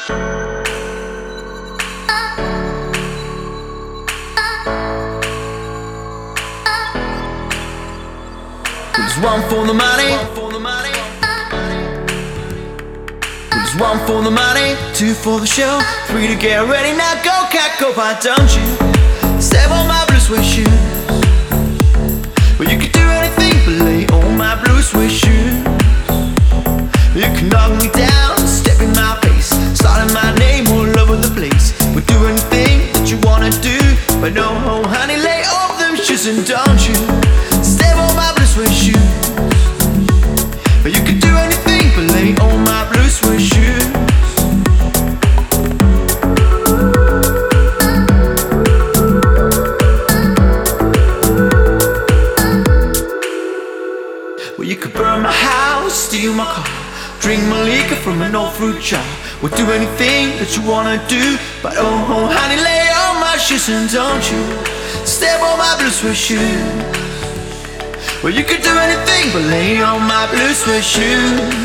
There's one for the money. There's one for the money, two for the show, three to get ready. Now go, cat, go, why don't you step on my blue suede shoes? Well, you can do anything but lay on my blue suede shoes. You can knock me down, step in my face, starting my name all over the place. We'll do anything that you wanna do, but no, honey, lay off them shoes and don't you step on my blue suede shoes. But you can do anything but lay on my blue suede shoes. Well, you could burn my house, steal my car, drink my liquor from an old fruit jar. We'll do anything that you wanna do, but oh, honey, lay on my shoes and don't you step on my blue suede shoes. Well, you could do anything but lay on my blue suede shoes.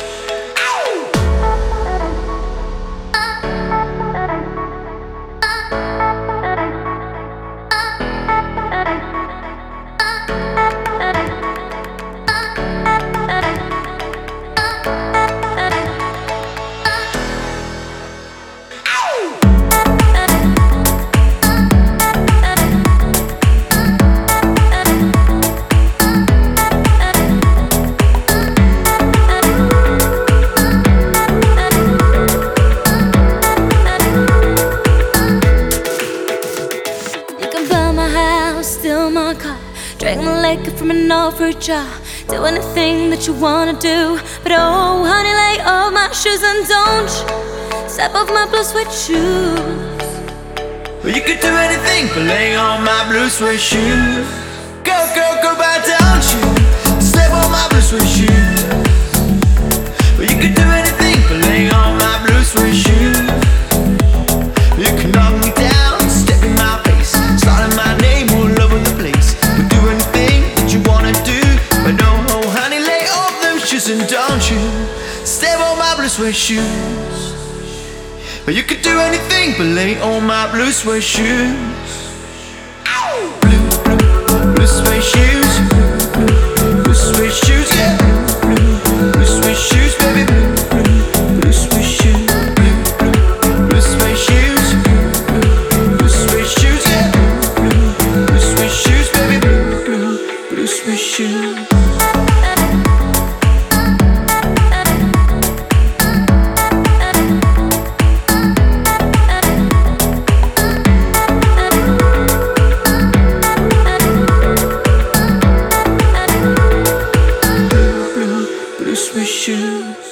Steal my car, drink my liquor from an old fruit jar. Do anything that you wanna do, but oh, honey, lay off my shoes and don't you step off my blue suede shoes. Well, you could do anything but lay on my blue suede shoes. Go, go, go, why don't you step on my blue suede shoes? Well, you could do anything but lay on my blue suede shoes. You can knock me down, step in my face, starting my name all over the place. We'll do anything that you wanna do, but no, honey, lay off them shoes and don't you step on my blue suede shoes. But you could do anything but lay on my blue suede shoes. Blue, blue, blue suede shoes. Blue suede shoes, yeah. Blue suede shoes, baby. Blue suede shoes. Blue suede shoes. Blue suede shoes, yeah. Blue suede shoes, baby. Blue suede shoes. Blue suede shoes.